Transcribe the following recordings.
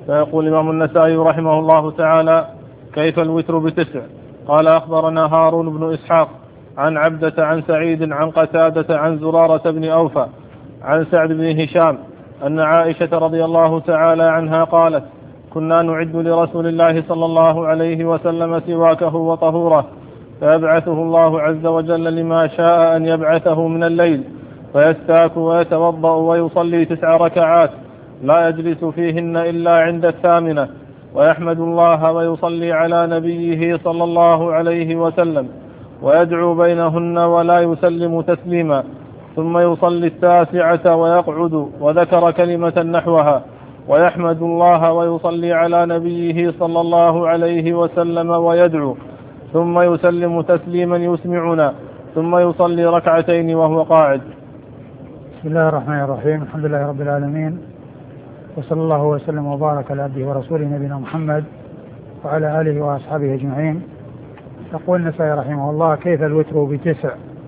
فيقول الإمام النسائي رحمه الله تعالى: كيف الوتر ب9؟ قال: أخبرنا هارون بن إسحاق عن عبدة عن سعيد عن قتادة عن زرارة بن أوفى عن سعد بن هشام أن عائشة رضي الله تعالى عنها قالت: كنا نعد لرسول الله صلى الله عليه وسلم سواكه وطهوره، فيبعثه الله عز وجل لما شاء أن يبعثه من الليل، فيستاك ويتوضأ ويصلي 9 ركعات لا يجلس فيهن إلا عند 8، ويحمد الله ويصلي على نبيه صلى الله عليه وسلم، ويدعو بينهن ولا يسلم تسليما، ثم يصلي 9 ويقعد، وذكر كلمة نحوها، ويحمد الله ويصلي على نبيه صلى الله عليه وسلم ويدعو، ثم يسلم تسليما يسمعنا، ثم يصلي 2 وهو قاعد. بسم الله الرحمن الرحيم. الحمد لله رب العالمين، وصلى الله وسلم وبارك على عبده ورسوله نبينا محمد وعلى آله وأصحابه أجمعين. يقول النسائي رحمه الله: كيف الوتر ب9؟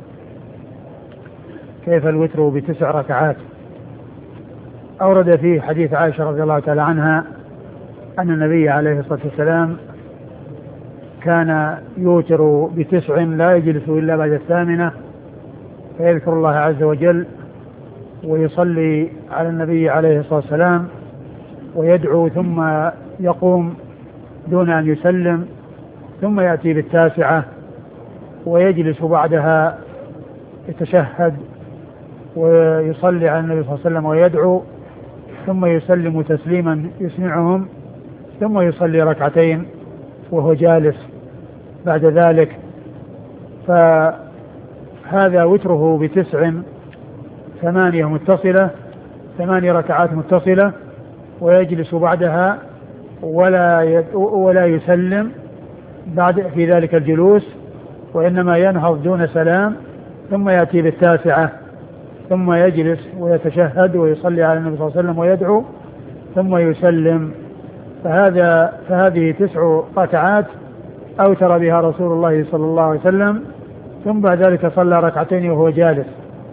كيف الوتر ب9 ركعات؟ أورد فيه حديث عائشة رضي الله تعالى عنها أن النبي عليه الصلاة والسلام كان يوتر ب9 لا يجلس إلا بعد 8، فيذكر الله عز وجل ويصلي على النبي عليه الصلاة والسلام ويدعو، ثم يقوم دون أن يسلم، ثم يأتي ب9 ويجلس بعدها يتشهد ويصلي على النبي صلى الله عليه وسلم ويدعو، ثم يسلم تسليما يسمعهم، ثم يصلي 2 وهو جالس بعد ذلك. فهذا وتره ب9، 8 متصلة، 8 ركعات متصلة، ويجلس بعدها ولا يسلم بعد في ذلك الجلوس، وإنما ينهض دون سلام، ثم يأتي ب9 ثم يجلس ويتشهد ويصلي على النبي صلى الله عليه وسلم ويدعو، ثم يسلم. فهذه 9 ركعات أوتر بها رسول الله صلى الله عليه وسلم، ثم بعد ذلك صلى 2 وهو جالس.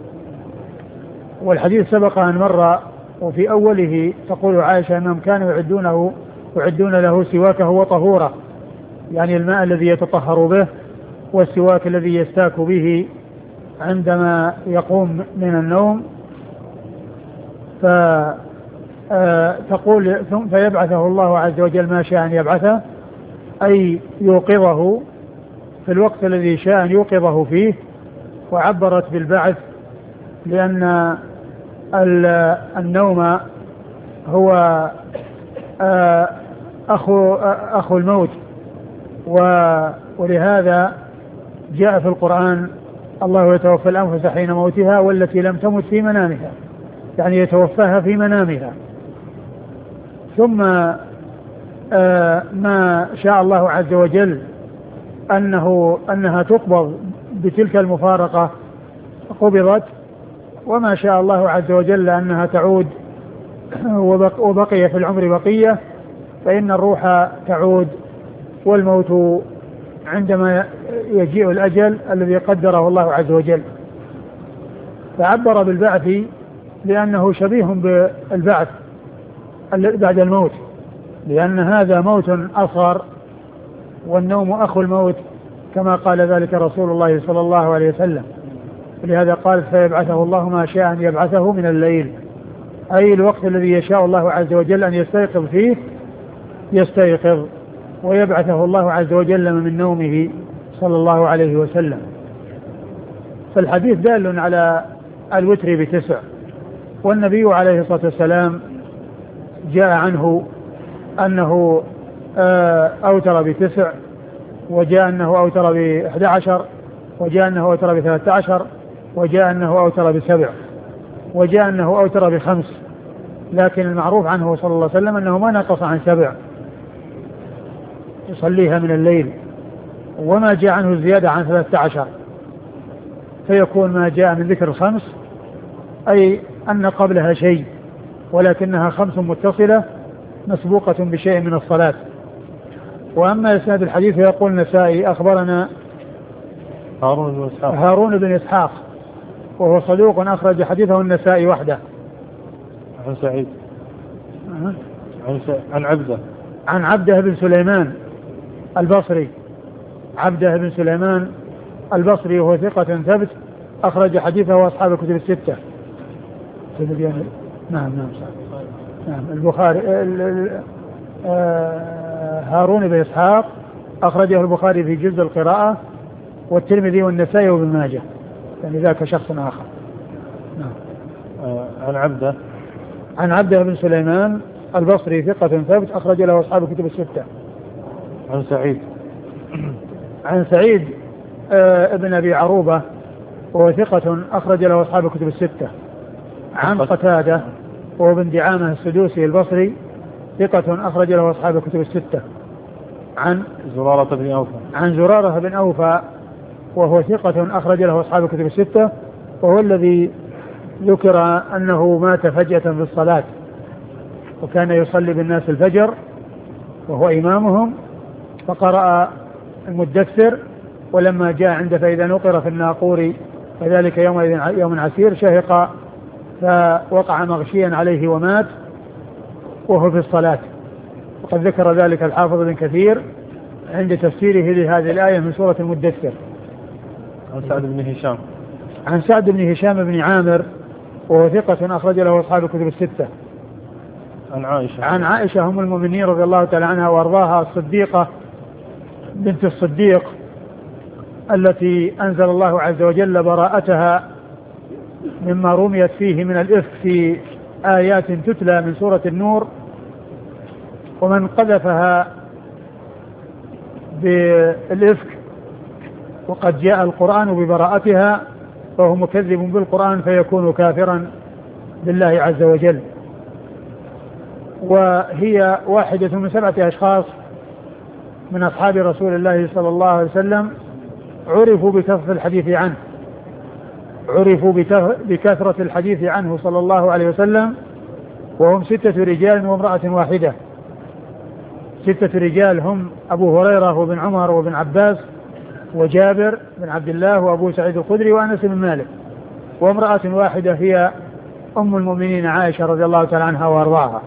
والحديث سبق أن مر، وفي أوله تقول عائشة أنهم كانوا يعدون له سواكه وطهوره، يعني الماء الذي يتطهر به، والسواك الذي يستاك به عندما يقوم من النوم. فتقول: فيبعثه الله عز وجل ما شاء أن يبعثه، أي يوقظه في الوقت الذي شاء أن يوقظه فيه. وعبرت بالبعث لأن النوم هو أخو الموت، ولهذا جاء في القرآن: الله يتوفى الأنفس حين موتها والتي لم تمت في منامها، يعني يتوفاها في منامها. ثم ما شاء الله عز وجل أنها تقبض بتلك المفارقة قبضت، وما شاء الله عز وجل أنها تعود وبقي في العمر بقية، فإن الروح تعود، والموت عندما يجيء الأجل الذي قدره الله عز وجل. فعبر بالبعث لأنه شبيه بالبعث بعد الموت، لأن هذا موت أصغر، والنوم أخو الموت كما قال ذلك رسول الله صلى الله عليه وسلم. ولهذا قال: فيبعثه الله ما شاء أن يبعثه من الليل، أي الوقت الذي يشاء الله عز وجل أن يستيقظ فيه يستيقظ، ويبعثه الله عز وجل من نومه صلى الله عليه وسلم. فالحديث دال على الوتر ب9. والنبي عليه الصلاة والسلام جاء عنه أنه أوتر ب9، وجاء أنه أوتر ب11، وجاء أنه أوتر ب13، وجاء أنه أوتر ب7، وجاء أنه أوتر ب5. لكن المعروف عنه صلى الله عليه وسلم أنه ما نقص عن 7 يصليها من الليل، وما جاء عنه الزيادة عن 13، فيكون ما جاء من ذكر 5 أي أن قبلها شيء، ولكنها 5 متصلة مسبوقة بشيء من الصلاة. وأما إسناد الحديث يقول النسائي: أخبرنا هارون بن إسحاق وهو صدوق أخرج حديثه النسائي وحده. عن سعيد عن عبده. عن عبده بن سليمان البصري. عبده بن سليمان البصري وهو ثقة ثبت أخرج حديثه أصحاب الكتب الستة. نعم البخاري. هارون بن إسحاق أخرجه البخاري في جزء القراءة والترمذي والنسائي وابن ماجه، يعني ذاك شخص آخر. نعم. عن عبده بن سليمان البصري ثقة ثبت أخرج له أصحاب الكتب الستة. عن سعيد ابن أبي عروبة وهو ثقة أخرج له أصحاب الكتب الستة. عن قتادة وهو بن دعامة السدوسي البصري ثقة أخرج له أصحاب الكتب الستة. عن زرارة بن أوفى وهو ثقة أخرج له أصحاب الكتب الستة، وهو الذي ذكر أنه مات فجأة في الصلاة، وكان يصلي بالناس الفجر وهو إمامهم، فقرأ المدثر، ولما جاء عند فإذا نقر في الناقور فذلك يوم عسير شهق فوقع مغشيا عليه ومات وهو في الصلاة. وقد ذكر ذلك الحافظ بن كثير عند تفسيره لهذه الآية من سورة المدثر. عن سعد بن هشام بن عامر وهو ثقة أخرج له أصحاب الكتب الستة. عن عائشة أم المؤمنين رضي الله تعالى عنها وأرضاها الصديقة بنت الصديق التي أنزل الله عز وجل براءتها مما رميت فيه من الإفك في آيات تتلى من سورة النور، ومن قذفها بالإفك وقد جاء القرآن ببراءتها فهو مكذب بالقرآن فيكون كافرا بالله عز وجل. وهي واحدة من 7 أشخاص من أصحاب رسول الله صلى الله عليه وسلم عرفوا بكثرة الحديث عنه صلى الله عليه وسلم، وهم 6 رجال وامرأة واحدة. 6 رجال هم أبو هريرة وابن عمر وابن عباس وجابر بن عبد الله وأبو سعيد الخدري وأنس بن مالك، وامرأة واحدة هي أم المؤمنين عائشة رضي الله تعالى عنها وأرضاها.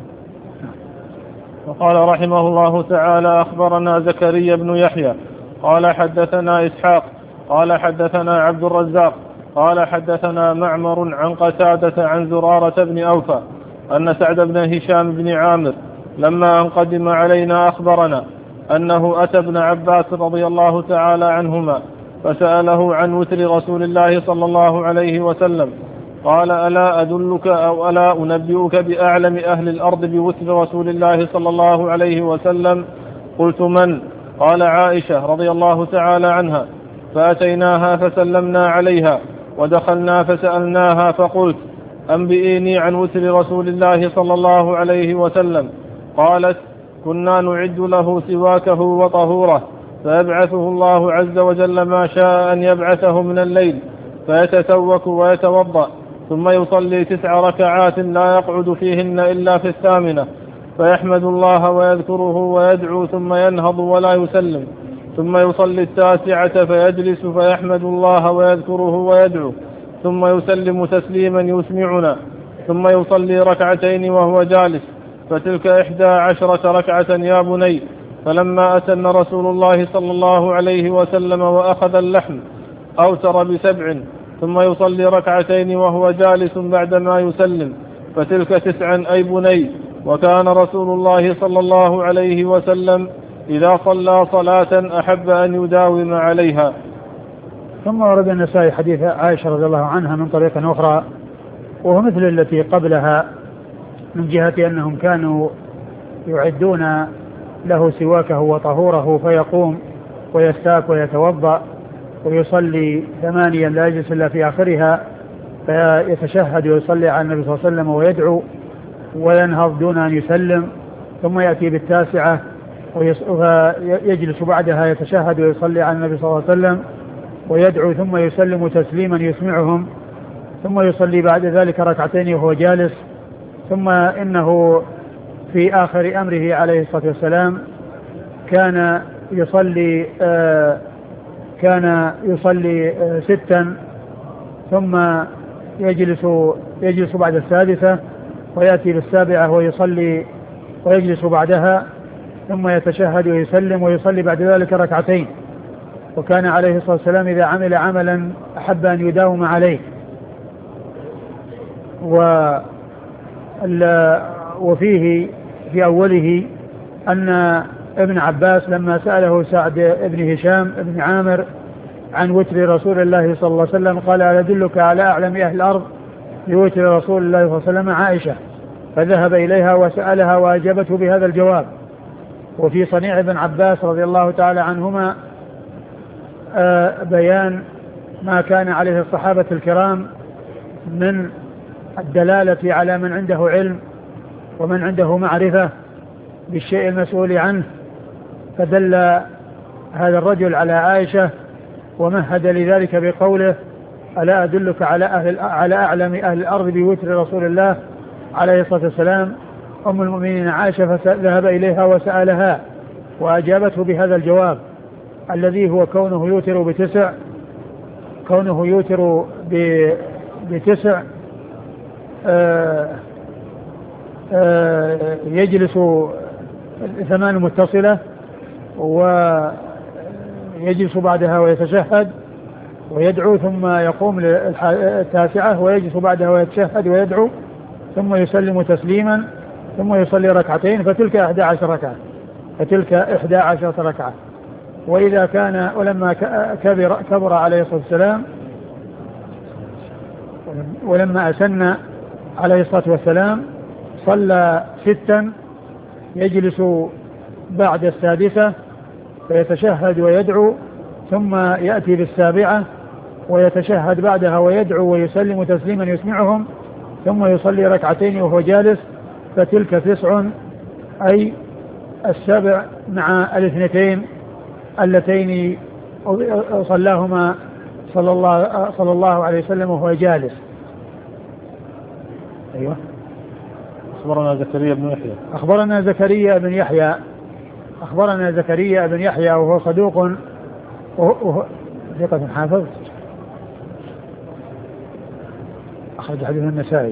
وقال رحمه الله تعالى: أخبرنا زكريا بن يحيى قال حدثنا إسحاق قال حدثنا عبد الرزاق قال حدثنا معمر عن قتادة عن زرارة بن أوفى أن سعد بن هشام بن عامر لما أن قدم علينا أخبرنا أنه أتى ابن عباس رضي الله تعالى عنهما فسأله عن وتر رسول الله صلى الله عليه وسلم، قال: ألا أدلك أو ألا أنبئك بأعلم أهل الأرض بوتر رسول الله صلى الله عليه وسلم؟ قلت: من؟ قال: عائشة رضي الله تعالى عنها. فأتيناها فسلمنا عليها ودخلنا فسألناها فقلت: أنبئيني عن وتر رسول الله صلى الله عليه وسلم. قالت: كنا نعد له سواكه وطهوره فيبعثه الله عز وجل ما شاء أن يبعثه من الليل فيتسوك ويتوضأ ثم يصلي 9 ركعات لا يقعد فيهن إلا في 8 فيحمد الله ويذكره ويدعو ثم ينهض ولا يسلم ثم يصلي 9 فيجلس فيحمد الله ويذكره ويدعو ثم يسلم تسليما يسمعنا ثم يصلي 2 وهو جالس فتلك 11 ركعة يا بني. فلما أتم رسول الله صلى الله عليه وسلم وأخذ اللحم أوتر ب7 ثم يصلي 2 وهو جالس بعدما يسلم فتلك 9 أي بني. وكان رسول الله صلى الله عليه وسلم إذا صلى صلاة أحب أن يداوم عليها. ثم ورد النسائي حديث عائشة رضي الله عنها من طريق أخرى وهو مثل التي قبلها من جهة أنهم كانوا يعدون له سواكه وطهوره فيقوم ويستاك ويتوضأ ويصلي 8 لا يجلس إلا في آخرها فيتشهد ويصلي على النبي صلى الله عليه وسلم ويدعو وينهض دون أن يسلم ثم يأتي 9 ويجلس بعدها يتشهد ويصلي على النبي صلى الله عليه وسلم ويدعو ثم يسلم تسليما يسمعهم ثم يصلي بعد ذلك 2 وهو جالس. ثم إنه في آخر أمره عليه الصلاة والسلام كان يصلي 6 ثم يجلس بعد 6 ويأتي 7 ويصلي ويجلس بعدها ثم يتشهد ويسلم ويصلي بعد ذلك ركعتين. وكان عليه الصلاة والسلام إذا عمل عملا أحب أن يداوم عليه. وفيه في أوله أن ابن عباس لما سأله سعد بن هشام بن عامر عن وتر رسول الله صلى الله عليه وسلم قال: ألا أدلك على أعلم أهل الأرض بوتر رسول الله صلى الله عليه وسلم؟ عائشة. فذهب إليها وسألها وأجابته بهذا الجواب. وفي صنيع ابن عباس رضي الله تعالى عنهما بيان ما كان عليه الصحابة الكرام من الدلالة على من عنده علم ومن عنده معرفة بالشيء المسؤول عنه. فدل هذا الرجل على عائشة ومهد لذلك بقوله: ألا أدلك على أعلم أهل الأرض بوتر رسول الله عليه الصلاة والسلام؟ أم المؤمنين عائشة فذهب إليها وسألها وأجابته بهذا الجواب الذي هو كونه يوتر بتسع، كونه يوتر بتسع يجلس 8 متصلة ويجلس بعدها ويتشهد ويدعو ثم يقوم للتاسعة ويجلس بعدها ويتشهد ويدعو ثم يسلم تسليما ثم يصلي ركعتين، فتلك 11 ركعة، فتلك 11 ركعة. وإذا كان ولما كبر عليه الصلاة والسلام ولما أسن عليه الصلاة والسلام صلى 6 يجلس بعد السادسة فيتشهد ويدعو ثم يأتي بالسابعة ويتشهد بعدها ويدعو ويسلم تسليما يسمعهم ثم يصلي ركعتين وهو جالس، فتلك 9 أي 7 مع 2 اللتين صلاهما صلى الله عليه وسلم وهو جالس. أيوة. أخبرنا زكريا بن يحيى. أخبرنا زكريا بن يحيى وهو صدوق وهو ثقة حافظ، أخرج حديث النسائي.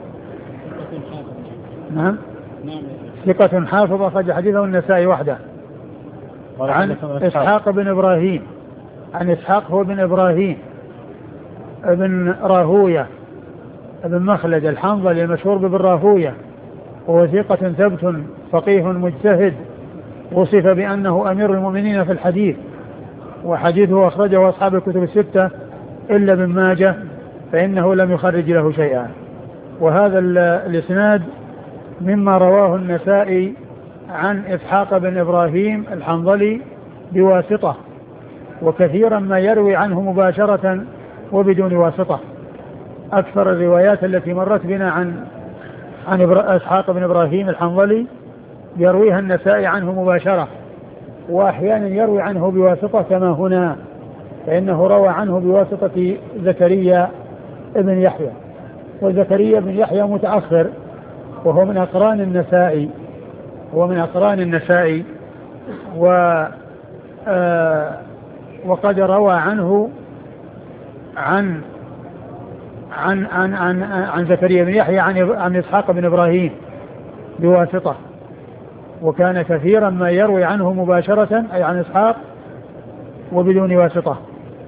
نعم ثقة حافظ أخرج حديثه النسائي وحده. عن إسحاق بن إبراهيم، عن إسحاق هو بن إبراهيم ابن راهوية ابن مخلد الحنظلي المشهور بابن راهوية، وهو ثقة ثبت فقيه مجتهد، وصف بأنه أمير المؤمنين في الحديث، وحديثه أخرجه أصحاب الكتب الستة إلا ابن ماجه فإنه لم يخرج له شيئا. وهذا الإسناد مما رواه النسائي عن إسحاق بن إبراهيم الحنظلي بواسطة، وكثيرا ما يروي عنه مباشرة وبدون واسطة. أكثر الروايات التي مرت بنا عن إسحاق بن إبراهيم الحنظلي يرويها النسائي عنه مباشرة، وأحيانا يروي عنه بواسطة كما هنا، فإنه روى عنه بواسطة زكريا بن يحيى، وزكريا بن يحيى متأخر وهو من أقران النسائي، وقد روى عنه عن زكريا بن يحيى عن إسحاق بن إبراهيم بواسطة، وكان كثيرا ما يروي عنه مباشرة أي عن إسحاق وبدون واسطة.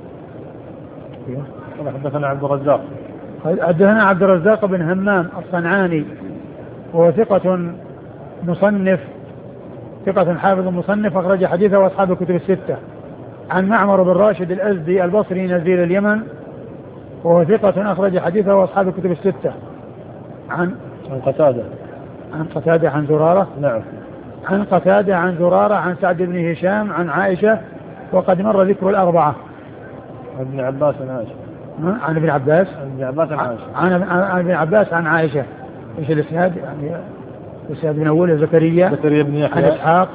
حدثنا عبد الرزاق بن همام الصنعاني وهو ثقة مصنف، ثقة حافظ مصنف أخرج حديثه وأصحاب الكتب الستة. عن معمر بن راشد الأزدي البصري نزيل اليمن وهو ثقة أخرج حديثه وأصحاب الكتب الستة. عن قتادة عن زرارة. نعم. عن قتادة عن زرارة عن سعد بن هشام عن عائشة، وقد مر ذكر الأربعة. عن ابن عباس عن عائشة. عن ابن عباس عن عائشة عن عائشة. ايش الاسناد؟ يعني الاسناد من اوله زكريا بن يحيى عن اسحاق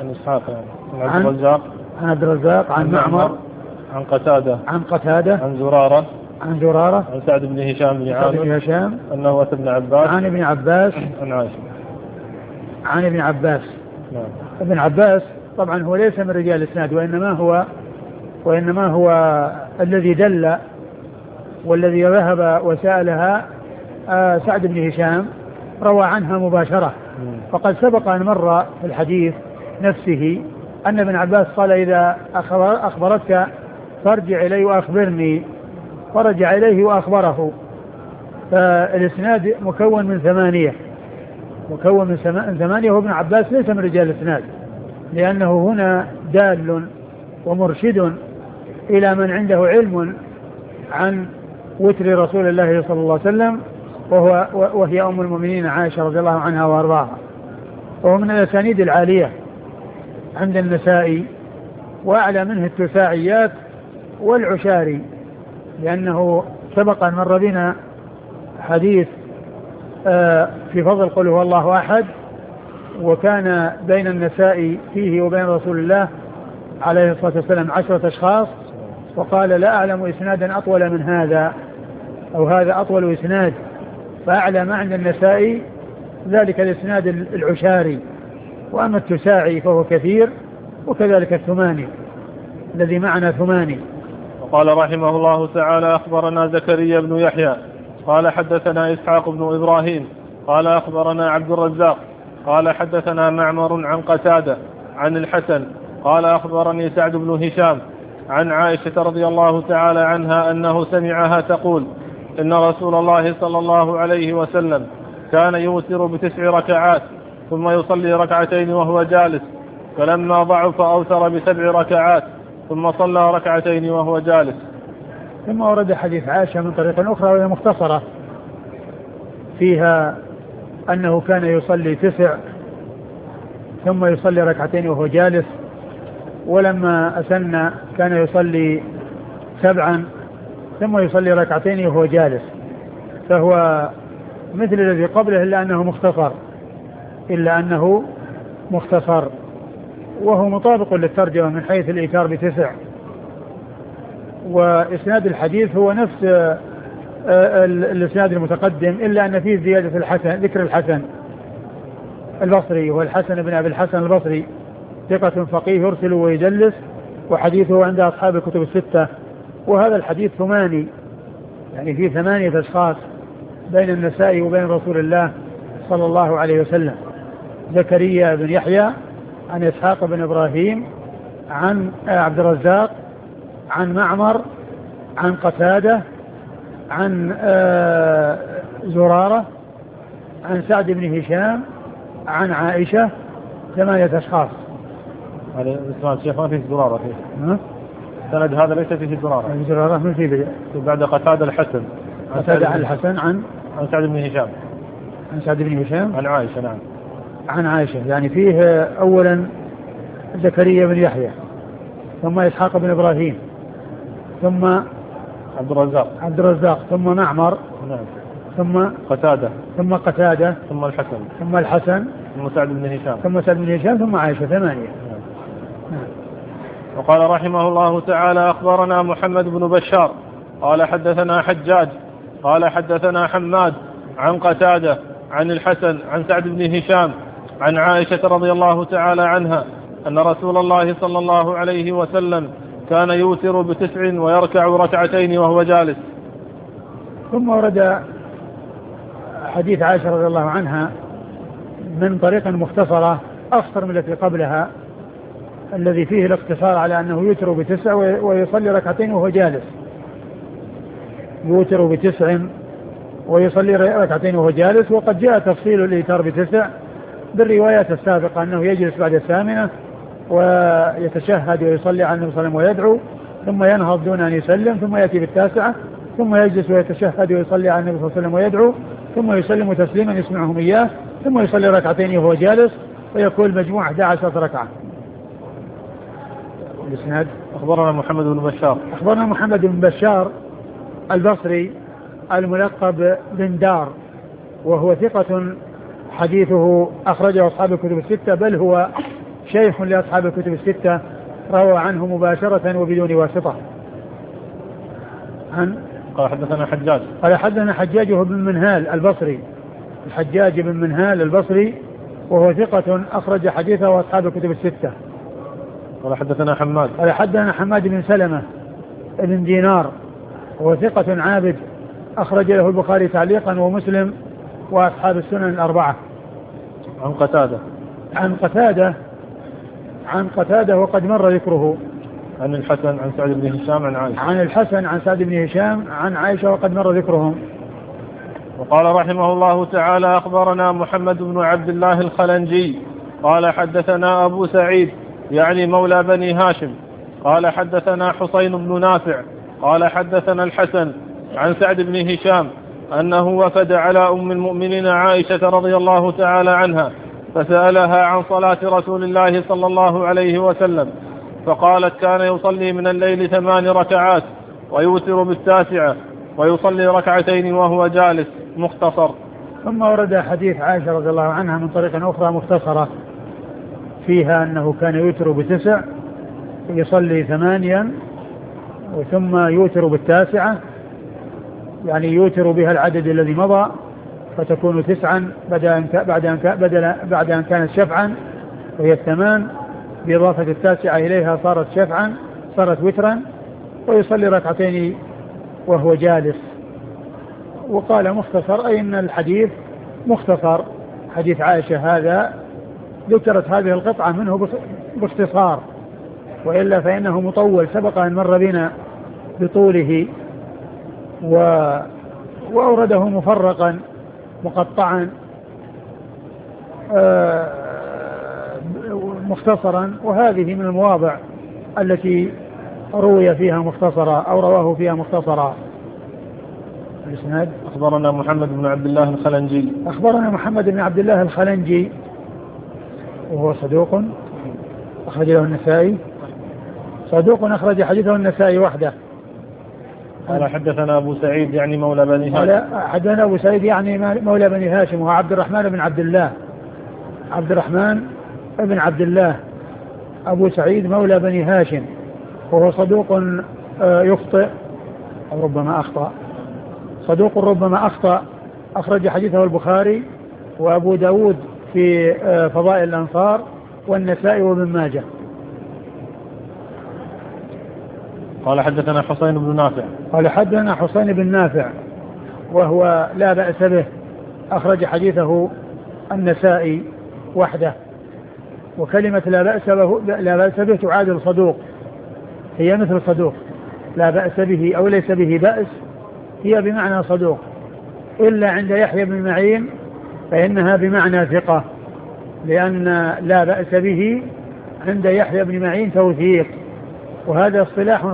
عن عبد الرزاق عن معمر عن قتادة عن زرارة عن سعد بن هشام بن عامر أنه أتى ابن عباس عن ابن عباس عن ابن عباس. نعم. ابن عباس طبعا هو ليس من رجال الاسناد، وإنما هو الذي دل والذي ذهب وسألها سعد بن هشام روى عنها مباشرة فقد سبق أن مر في الحديث نفسه أن ابن عباس قال إذا أخبرتك فارجع إليه وأخبرني، فرجع إليه وأخبره. فالإسناد مكون من ثمانية، وابن عباس ليس من رجال الإسناد، لأنه هنا دال ومرشد إلى من عنده علم عن وتر رسول الله صلى الله عليه وسلم، وهي أم المؤمنين عائشة رضي الله عنها وأرضاها. وهو من الأسانيد العالية عند النسائي، وأعلى منه التساعيات والعشاري، لأنه سبق أن مر بنا حديث في فضل قل هو الله أحد، وكان بين النسائي فيه وبين رسول الله عليه الصلاة والسلام 10 أشخاص، وقال لا أعلم إسنادا أطول من هذا، أو هذا أطول إسناد. فأعلى ما عند النسائي ذلك الإسناد العشاري، وأما التساعي فهو كثير، وكذلك الثماني الذي معنا ثماني. وقال رحمه الله تعالى أخبرنا زكريا بن يحيى قال حدثنا إسحاق بن إبراهيم قال أخبرنا عبد الرزاق قال حدثنا معمر عن قتادة عن الحسن قال أخبرني سعد بن هشام عن عائشة رضي الله تعالى عنها أنه سمعها تقول إن رسول الله صلى الله عليه وسلم كان يوتر ب9 ركعات ثم يصلي ركعتين وهو جالس، فلما ضعف أوتر ب7 ركعات ثم صلى ركعتين وهو جالس. ثم ورد حديث عائشة من طريق أخرى وهي مختصرة، فيها أنه كان يصلي 9 ثم يصلي ركعتين وهو جالس، ولما أسن كان يصلي 7 ثم يصلي ركعتين وهو جالس. فهو مثل الذي قبله إلا أنه مختصر، وهو مطابق للترجمة من حيث الإيتار ب9. وإسناد الحديث هو نفس الإسناد المتقدم، إلا أن فيه زيادة الحسن، ذكر الحسن البصري، والحسن بن أبي الحسن البصري ثقة فقيه يرسل ويدلس، وحديثه عند أصحاب الكتب 6. وهذا الحديث ثماني، يعني فيه 8 أشخاص بين النسائي وبين رسول الله صلى الله عليه وسلم: زكريا بن يحيى عن إسحاق بن إبراهيم عن عبد الرزاق عن معمر عن قتادة عن زرارة عن سعد بن هشام عن عائشة. 8 أشخاص. هذا الإسناد شيخ ما فيه زرارة فيه. السند هذا ليس فيه زرارة. زرارة من فيه بعد قتادة الحسن. قتادة عن الحسن عن سعد بن هشام. عن سعد بن هشام عن عائشة. نعم. عن عائشة، يعني فيه أولا زكريا بن يحيى، ثم إسحاق بن إبراهيم، ثم عبد الرزاق، ثم معمر، نعم، ثم قتادة، ثم الحسن، ثم سعد بن هشام، ثم عائشة. 8. نعم. وقال رحمه الله تعالى أخبرنا محمد بن بشار قال حدثنا حجاج قال حدثنا حماد عن قتادة عن الحسن عن سعد بن هشام عن عائشة رضي الله تعالى عنها أن رسول الله صلى الله عليه وسلم كان يوتر ب9 ويركع ركعتين وهو جالس. ثم ورد حديث عائشة رضي الله عنها من طريق مختصرة أخطر من التي قبلها، الذي فيه الاقتصار على أنه يوتر ب9 ويصلي ركعتين وهو جالس. يوتر ب9 ويصلي ركعتين وهو جالس. وقد جاء تفصيل الإيتار ب9 بالروايات السابقة، أنه يجلس بعد 8 ويتشهد ويصلي على النبي صلى الله عليه وسلم ويدعو، ثم ينهض دون أن يسلم، ثم يأتي ب9 ثم يجلس ويتشهد ويصلي على النبي صلى الله عليه وسلم ويدعو، ثم يسلم تسليما يسمعهم إياه، ثم يصلي ركعتين وهو جالس، ويكون مجموع 11 ركعة. الإسناد: أخبرنا محمد بن بشار البصري الملقب بن دار، وهو ثقة حديثه أخرجه أصحاب الكتب 6، بل هو شيخ لأصحاب الكتب 6، روى عنه مباشرة وبدون واسطة. قال حدثنا حجاج بن منهال البصري، الحجاج بن منهال البصري، وهو ثقة أخرج حديثه أصحاب الكتب 6. قال حدثنا حماد بن سلمة بن دينار، وهو ثقة عابد أخرج له البخاري تعليقا ومسلم وأصحاب السنن 4. عن قتادة وقد مر ذكره. عن الحسن عن سعد بن هشام عن عائشة. عن الحسن عن سعد بن هشام عن عائشة وقد مر ذكرهم. وقال رحمه الله تعالى: أخبرنا محمد بن عبد الله الخلنجي قال حدثنا أبو سعيد يعني مولى بني هاشم قال حدثنا حسين بن نافع قال حدثنا الحسن عن سعد بن هشام أنه وفد على أم المؤمنين عائشة رضي الله تعالى عنها فسألها عن صلاة رسول الله صلى الله عليه وسلم فقالت: كان يصلي من الليل 8 ركعات ويوتر ب9 ويصلي 2 وهو جالس مختصر. ثم ورد حديث عائشة رضي الله عنها من طريق أخرى مختصرة فيها أنه كان يوتر ب9 يصلي 8 ثم يوتر ب9 يعني يوتر بها العدد الذي مضى فتكون 9 بعد أن كانت شفعا وهي 8 بإضافة 9 إليها صارت شفعا صارت وترا ويصلي 2 وهو جالس. وقال مختصر أي أن الحديث مختصر حديث عائشة هذا ذكرت هذه القطعة منه باختصار وإلا فإنه مطول سبق أن مر بنا بطوله وأورده مفرقا مقطعا مختصرا وهذه من المواضع التي روي فيها مختصرا أو رواه فيها مختصرا. الإسناد: أخبرنا محمد بن عبد الله الخلنجي. أخبرنا محمد بن عبد الله الخلنجي وهو صدوق أخرج له النسائي. صدوق أخرج حديثه النسائي وحده. قال حدثنا أبو سعيد يعني مولى بني هاشم. قال حدثنا أبو سعيد يعني مولى بني هاشم وهو عبد الرحمن بن عبد الله. عبد الرحمن بن عبد الله أبو سعيد مولى بني هاشم وهو صدوق يخطئ أو ربما أخطأ. صدوق ربما أخطأ أخرج حديثه البخاري وأبو داود في فضائل الأنصار والنسائي وابن ماجه. قال حدثنا حسين بن نافع. قال حدثنا حسين بن نافع وهو لا بأس به أخرج حديثه النسائي وحده. وكلمة لا بأس به تعادل صدوق هي مثل صدوق لا بأس به أو ليس به بأس هي بمعنى صدوق إلا عند يحيى بن معين فإنها بمعنى ثقة لأن لا بأس به عند يحيى بن معين توثيق وهذا اصطلاح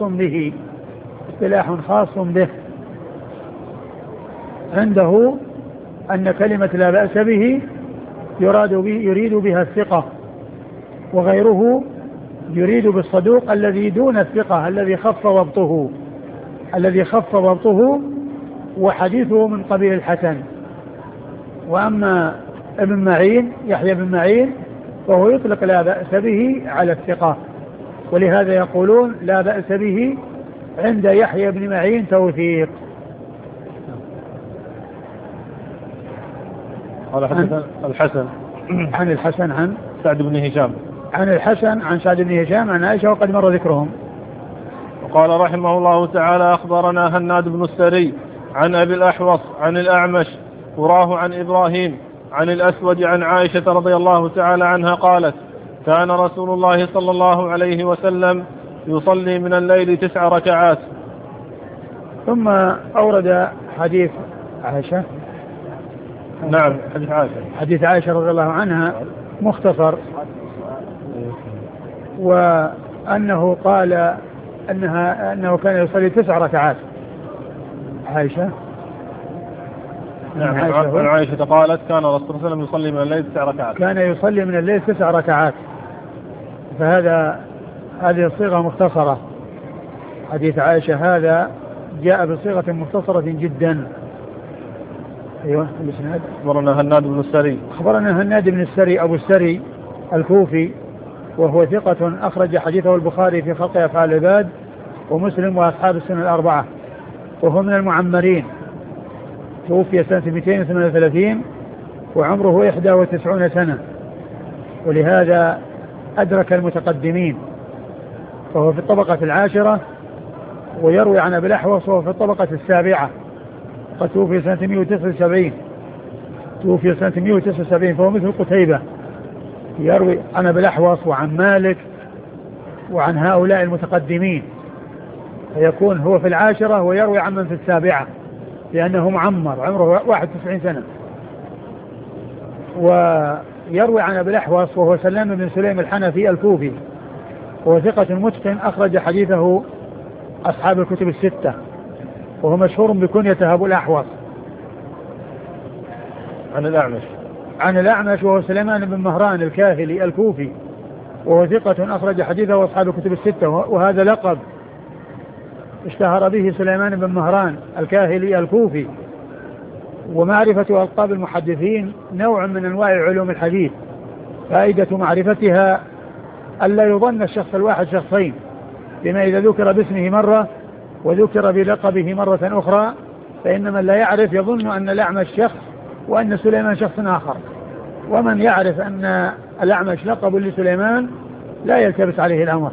خاص به عنده أن كلمة لا بأس به يريد بها الثقة وغيره يريد بالصدوق الذي دون الثقة الذي خف ضبطه وحديثه من قبيل الحسن. وأما ابن معين يحيى بن معين فهو يطلق لا بأس به على الثقة ولهذا يقولون لا بأس به عند يحيى بن معين توثيق. قال حدثنا الحسن عن الحسن عن سعد بن هشام عن الحسن عن سعد بن هشام عن عائشة وقد مر ذكرهم. وقال رحمه الله تعالى: أخبرنا هناد بن السري عن أبي الأحوص عن الأعمش وراه عن إبراهيم عن الأسود عن عائشة رضي الله تعالى عنها قالت: كان رسول الله صلى الله عليه وسلم يصلي من الليل 9 ركعات. ثم أورد حديث عائشة. نعم حديث عائشة رضي الله عنها مختصر وأنه قال أنه كان يصلي 9 ركعات. عائشة نعم عن عائشة قالت: كان رسول الله صلى الله عليه وسلم يصلي من الليل 9 ركعات. كان يصلي من الليل 9 ركعات. هذه الصيغة مختصرة. حديث عائشة هذا جاء بصيغة مختصرة جدا. أيوة الإسناد. أخبرنا هناد بن السري. أخبرنا هناد بن السري أبو السري الكوفي وهو ثقة أخرج حديثه البخاري في خلق أفعال العباد ومسلم وأصحاب السنة 4 وهو من المعمرين توفي سنة 238 وعمره 91 سنة ولهذا أدرك المتقدمين فهو في الطبقة 10 ويروي عن أبي الأحوص وهو في الطبقة 7 قد توفي سنة 179 توفي سنة 179 فهو مثل قتيبة، يروي عن أبي الأحوص وعن مالك وعن هؤلاء المتقدمين، فيكون هو في العاشرة ويروي عن من في السابعة لأنه معمر عمره 91 سنة. ويروي عن أبي الأحوص وهو سلام بن سليم الحنفي الكوفي وهو ثقة متقن أخرج حديثه أصحاب الكتب الستة، وهو مشهور بكنيته أبو الأحوص. عن الأعمش وهو سليمان بن مهران الكاهلي الكوفي وهو ثقة أخرج حديثه أصحاب الكتب الستة، وهذا لقب اشتهر به سليمان بن مهران الكاهلي الكوفي. ومعرفة ألقاب المحدثين نوع من أنواع علوم الحديث، فائدة معرفتها ألا يظن الشخص الواحد شخصين، بما إذا ذكر باسمه مرة وذكر بلقبه مرة أخرى فإن من لا يعرف يظن أن الأعمش شخص وأن سليمان شخص آخر، ومن يعرف أن الأعمش لقب لسليمان لا يلتبس عليه الأمر.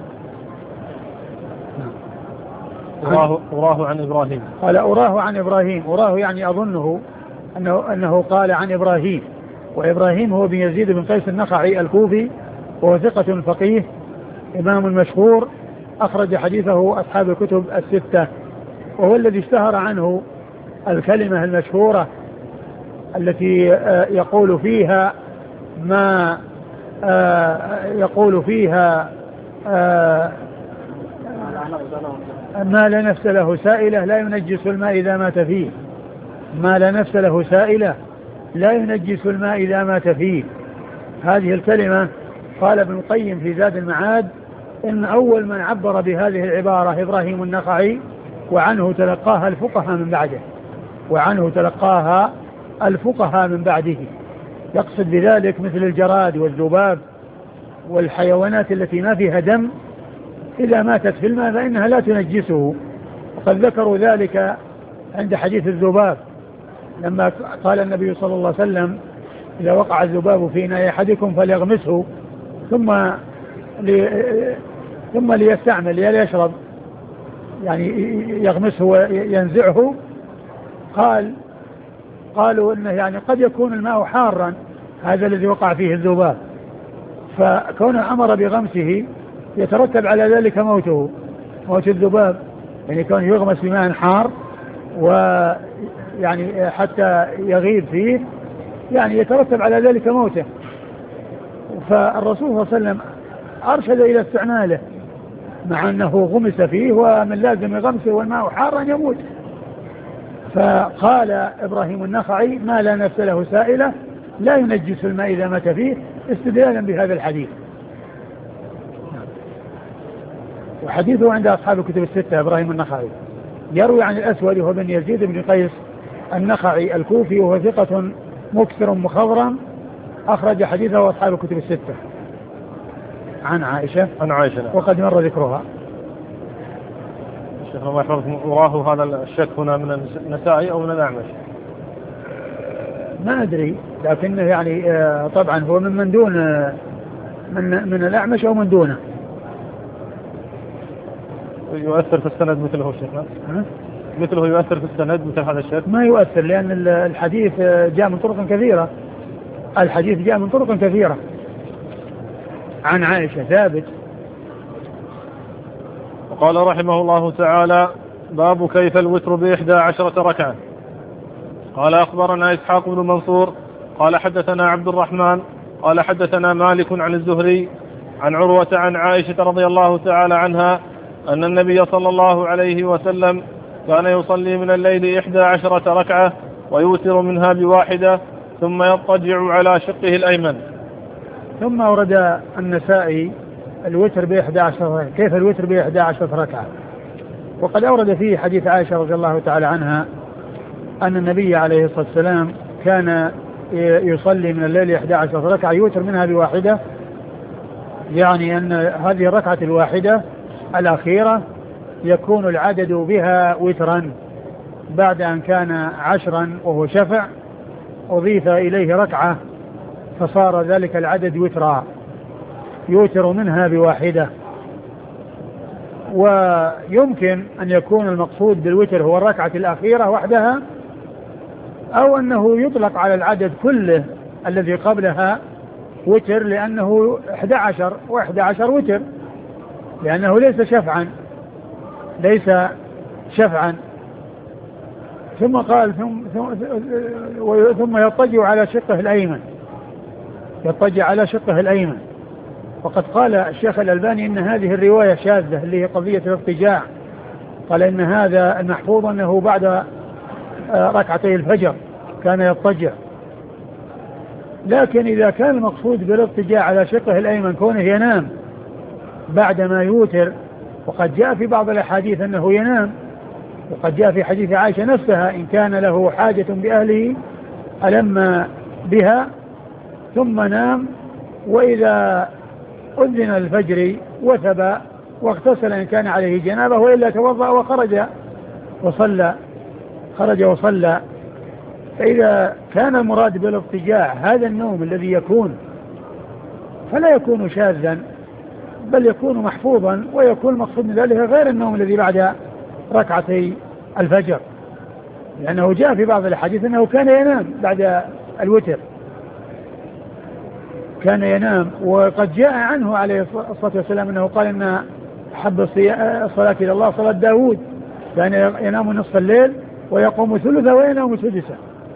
أراه عن إبراهيم. قال أراه عن إبراهيم، أراه يعني أظنه أنه قال عن إبراهيم، وإبراهيم هو بن يزيد بن قيس النخعي الكوفي وهو ثقة فقيه إمام مشهور أخرج حديثه أصحاب الكتب الستة، وهو الذي اشتهر عنه الكلمة المشهورة التي يقول فيها ما ما لا نفس له سائلة لا ينجس الماء إذا مات فيه، ما لا نفس له سائلة لا ينجس الماء إذا مات فيه. هذه الكلمة قال ابن القيم في زاد المعاد إن أول من عبر بهذه العبارة إبراهيم النخعي، وعنه تلقاها الفقهاء من بعده، يقصد بذلك مثل الجراد والذباب والحيوانات التي ما فيها دم إذا ماتت في الماء فإنها لا تنجسه. وقد ذكروا ذلك عند حديث الذباب لما قال النبي صلى الله عليه وسلم إذا وقع الذباب في إناء أحدكم فليغمسه ثم ليستعمل ليشرب، يعني يغمسه وينزعه. قالوا إنه يعني قد يكون الماء حارا هذا الذي وقع فيه الذباب، فكونه أمر بغمسه يترتب على ذلك موت الذباب، يعني كونه يغمس بماء حار ويعني حتى يغيب فيه يعني يترتب على ذلك موته. فالرسول صلى الله عليه وسلم أرشد إلى استعماله مع أنه غمس فيه ومن لازم غمسه والماء حارا يموت. فقال إبراهيم النخعي ما لا نفس له سائلة لا ينجس الماء إذا مات فيه استدلالا بهذا الحديث. وحديثه عند أصحاب الكتب الستة إبراهيم النخعي يروي عن الأسود وهو بن يزيد بن قيس النخعي الكوفي وهو ثقة مكثر مخضرم أخرج حديثه أصحاب الكتب الستة. عن عائشة وقد مر ذكرها. الشيخ الله يحفظكم، وراه هذا الشك هنا من النسائي أو من الأعمش؟ ما أدري، لكنه يعني طبعا هو من دون من الأعمش أو من دونه. يؤثر في السند مثله شيخنا؟ مثله يؤثر في السند مثل هذا الشك؟ ما يؤثر لأن الحديث جاء من طرق كثيرة. عن عائشة ثابت. وقال رحمه الله تعالى باب كيف الوتر ب11 ركعة. قال أخبرنا إسحاق بن منصور قال حدثنا عبد الرحمن قال حدثنا مالك عن الزهري عن عروة عن عائشة رضي الله تعالى عنها أن النبي صلى الله عليه وسلم كان يصلي من الليل 11 ركعة ويوتر منها بواحدة ثم يضطجع على شقه الأيمن. ثم أورد النسائي الوتر ب11 كيف الوتر ب11 ركعة، وقد أورد فيه حديث عائشة رضي الله تعالى عنها أن النبي عليه الصلاة والسلام كان يصلي من الليل 11 ركعة يوتر منها بواحدة، يعني أن هذه الركعة الواحدة الأخيرة يكون العدد بها وترا بعد أن كان 10 وهو شفع أضيف إليه ركعة فصار ذلك العدد وترا يوتر منها بواحدة. ويمكن أن يكون المقصود بالوتر هو الركعة الأخيرة وحدها، أو أنه يطلق على العدد كله الذي قبلها وتر، لأنه 11 و11 وتر، لأنه ليس شفعا. ثم قال ثم يضطجع على شقه الأيمن. وقد قال الشيخ الألباني إن هذه الرواية شاذة اللي هي قضية الاضطجاع، قال إن هذا المحفوظ أنه بعد ركعتي الفجر كان يضطجع. لكن إذا كان المقصود بالاضطجاع على شقه الأيمن كونه ينام بعدما يوتر، وقد جاء في بعض الأحاديث أنه ينام، وقد جاء في حديث عائشة نفسها إن كان له حاجة بأهله ألم بها ثم نام، وإذا أذن الفجر وثب واغتسل إن كان عليه جنابه، وإلا توضأ وخرج وصلى. فإذا كان المراد بالاضطجاع هذا النوم الذي يكون، فلا يكون شاذا بل يكون محفوظا، ويكون المقصود من ذلك غير النوم الذي بعد ركعتي الفجر، لأنه جاء في بعض الحديث أنه كان ينام بعد الوتر، كان ينام. وقد جاء عنه عليه الصلاة والسلام أنه قال إن أحب الصلاة إلى الله صلاة داود، كان ينام نصف الليل ويقوم ثلثه وينام سدسه.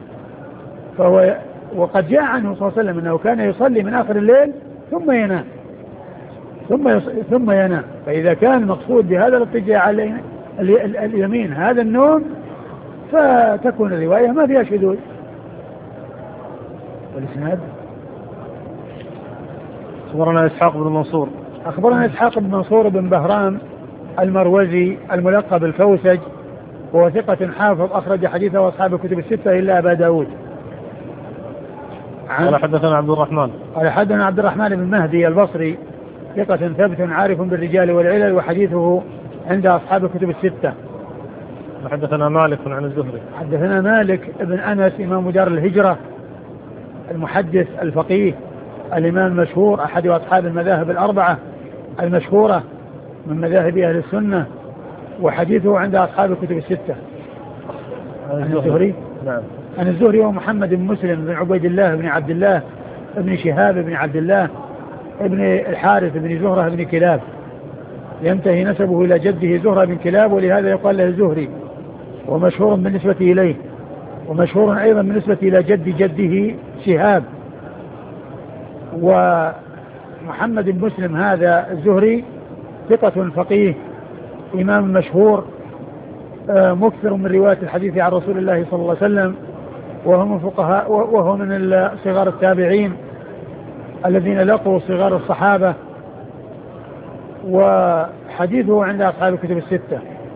وقد جاء عنه صلى الله عليه وسلم أنه كان يصلي من آخر الليل ثم ينام. فإذا كان المقصود بهذا الاضطجاع على اليمين هذا النوم، فتكون الرواية ما فيها شذوذ. والإسناد أخبرنا إسحاق بن منصور بن بهرام المروزي الملقب الكوسج، وهو ثقة حافظ أخرج حديثه أصحاب الكتب الستة إلا أبا داود. قال حدثنا عبد الرحمن بن مهدي البصري ثقة ثبت عارف بالرجال والعلل، وحديثه عند أصحاب الكتب الستة. حدثنا مالك بن أنس إمام دار الهجرة المحدث الفقيه الإمام المشهور أحد أصحاب المذاهب الأربعة المشهورة من مذاهب أهل السنة، وحديثه عند أصحاب الكتب الستة. عن الزهري ومحمد بن مسلم بن عبيد الله بن عبد الله بن شهاب بن عبد الله ابن الحارث بن زهرة بن كلاب، ينتهي نسبه إلى جده زهرة بن كلاب، ولهذا يقال له الزهري، ومشهور بالنسبة إليه، ومشهور أيضا بالنسبة إلى جده شهاب. ومحمد بن مسلم هذا الزهري ثقة فقيه إمام مشهور مكثر من رواية الحديث عن رسول الله صلى الله عليه وسلم، وهو من فقهاء، وهو من صغار التابعين الذين لقوا صغار الصحابة، وحديثه عند أصحاب الكتب الستة.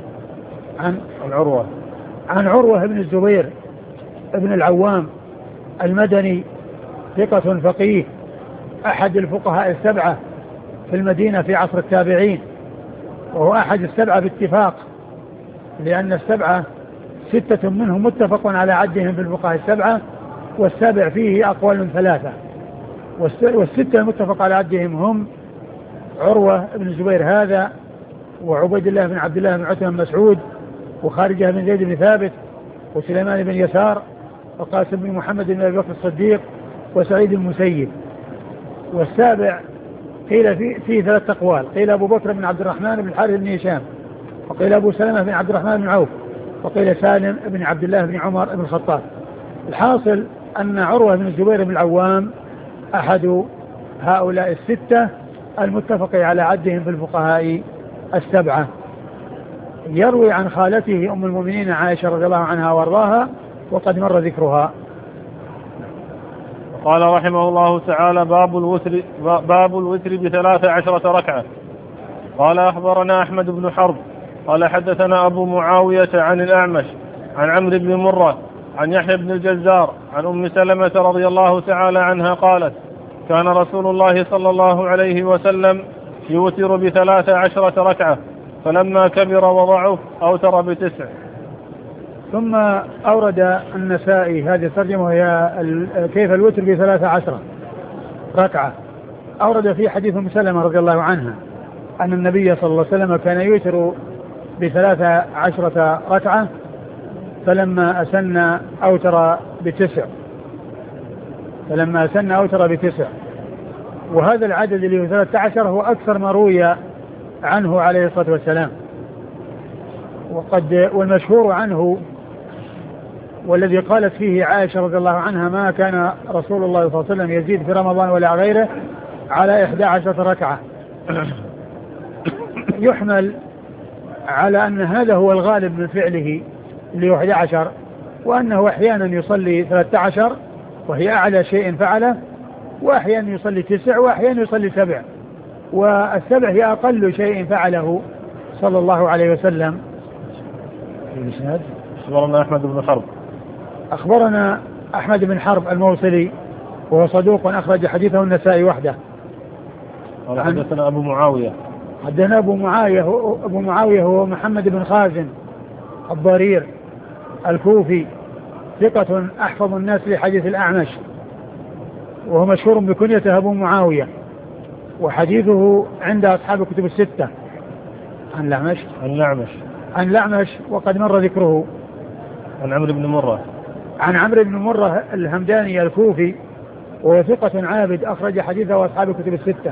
عن عروة بن الزبير ابن العوام المدني ثقة فقيه أحد الفقهاء السبعة في المدينة في عصر التابعين، وهو أحد السبعة باتفاق، لأن السبعة 6 منهم متفق على عدهم في الفقهاء السبعة، والسابع فيه أقوال 3، والستة المتفق على عدهم هم عروة بن الزبير هذا، وعبيد الله بن عبد الله بن عتبة بن مسعود، وخارجة بن زيد بن ثابت، وسليمان بن يسار، وقاسم بن محمد بن أبي بكر الصديق، وسعيد المسيب. والسابع قيل فيه 3 أقوال، قيل أبو بكر بن عبد الرحمن بن الحارث بن هشام، وقيل أبو سلمة بن عبد الرحمن بن عوف، وقيل سالم بن عبد الله بن عمر بن الخطاب. الحاصل أن عروة بن الزبير بن العوام أحد هؤلاء الستة المتفق على عدهم في الفقهاء السبعة، يروي عن خالته أم المؤمنين عائشة رضي الله عنها وارضاها، وقد مر ذكرها. قال رحمه الله تعالى: باب الوتر ب13 ركعة. قال أخبرنا أحمد بن حرب قال حدثنا أبو معاوية عن الأعمش عن عمرو بن مرة عن يحيى بن الجزار عن أم سلمة رضي الله تعالى عنها قالت: كان رسول الله صلى الله عليه وسلم يوتر ب13 ركعة، فلما كبر وضعف أوتر ب9. ثم أورد النسائي هذه الترجمة وهي كيف الوتر ب13 ركعة. أورد في حديث أم سلمة رضي الله عنها أن النبي صلى الله عليه وسلم كان يوتر ب13 ركعة، فلما أسن أوتر ب9. وهذا العدد اللي هو 13 هو أكثر ما روي عنه عليه الصلاة والسلام. والمشهور عنه والذي قالت فيه عائشة رضي الله عنها ما كان رسول الله صلى الله عليه وسلم يزيد في رمضان ولا غيره على 11 ركعة، يحمل على أن هذا هو الغالب من فعله اللي هو 11، وأنه أحيانا يصلي 13 وهي أعلى شيء فعله، وأحيانا يصلي 9، وأحيانا يصلي 7، والسبع هي أقل شيء فعله صلى الله عليه وسلم. أخبرنا أحمد بن حرب الموصلي وهو صدوق أخرج حديثه النسائي وحده. حدثنا أبو معاوية. حدثنا أبو معاوية هو محمد بن خازن الضرير الكوفي، ثقة أحفظ الناس لحديث الأعمش، وهو مشهور بكنيته أبو معاوية، وحديثه عند أصحاب الكتب الستة. عن الأعمش وقد مر ذكره. عن عمرو بن مرة الهمداني الكوفي، وهو ثقة عابد أخرج حديثه أصحاب الكتب الستة.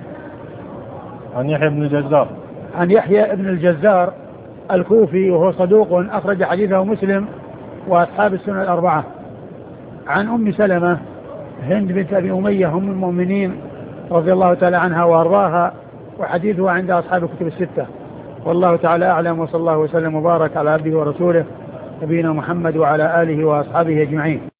عن يحيى بن الجزار الكوفي، وهو صدوق أخرج حديثه مسلم وأصحاب السنن الأربعة. عن أم سلمة هند بنت أبي أمية أم المؤمنين رضي الله تعالى عنها وأرضاها، وحديثه عند أصحاب الكتب الستة. والله تعالى أعلم، وصلى الله وسلم وبارك على عبده ورسوله نبينا محمد وعلى آله وأصحابه أجمعين.